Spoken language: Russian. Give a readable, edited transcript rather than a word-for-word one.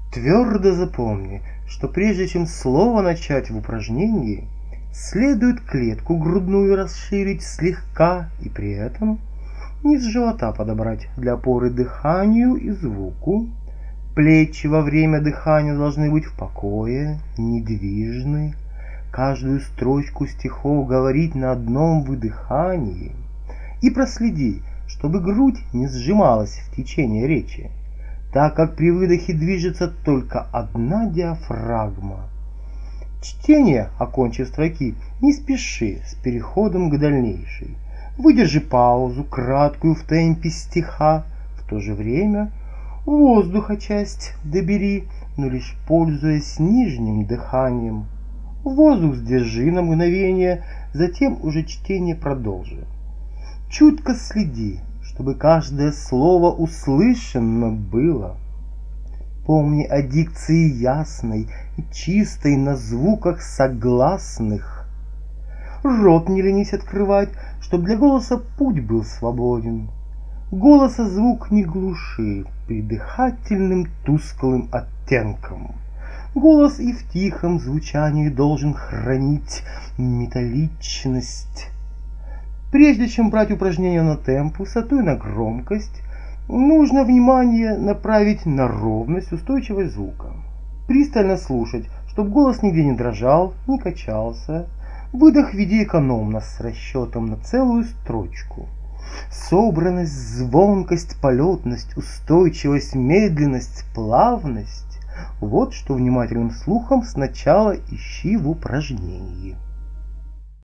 Твердо запомни, что прежде чем слово начать в упражнении, следует клетку грудную расширить слегка и при этом низ живота подобрать для опоры дыханию и звуку. Плечи во время дыхания должны быть в покое, недвижны. Каждую строчку стихов говорить на одном выдыхании. И проследи, чтобы грудь не сжималась в течение речи, так как при выдохе движется только одна диафрагма. Чтение, окончив строки, не спеши с переходом к дальнейшей. Выдержи паузу, краткую в темпе стиха, в то же время воздуха часть добери, но лишь пользуясь нижним дыханием. Воздух сдержи на мгновение, затем уже чтение продолжи. Чутко следи, чтобы каждое слово услышано было. Помни о дикции ясной и чистой на звуках согласных. Рот не ленись открывать, чтоб для голоса путь был свободен. Голоса звук не глуши придыхательным тусклым оттенком. Голос и в тихом звучании должен хранить металличность. Прежде чем брать упражнения на темп, высоту и на громкость, нужно внимание направить на ровность, устойчивость звука. Пристально слушать, чтобы голос нигде не дрожал, не качался. Выдох веди экономно, с расчетом на целую строчку. Собранность, звонкость, полетность, устойчивость, медленность, плавность — вот что внимательным слухом сначала ищи в упражнении.